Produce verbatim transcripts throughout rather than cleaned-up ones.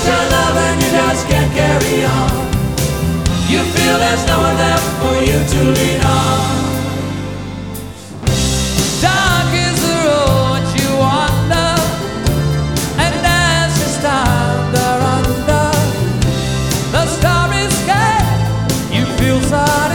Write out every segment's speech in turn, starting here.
lost your love and you just can't carry on. You feel there's no one left for you to lean on. Dark is the road you wander, and as you stand there under the starry sky, you feel sad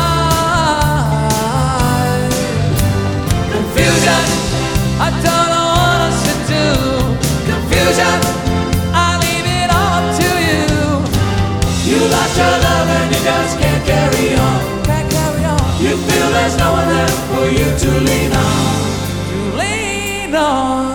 inside. Confusion, I don't know what else to do. Confusion, I leave it all to you. You lost your love and you just can't carry on. Can't carry on. You feel there's no one left for you to lean on. To lean on.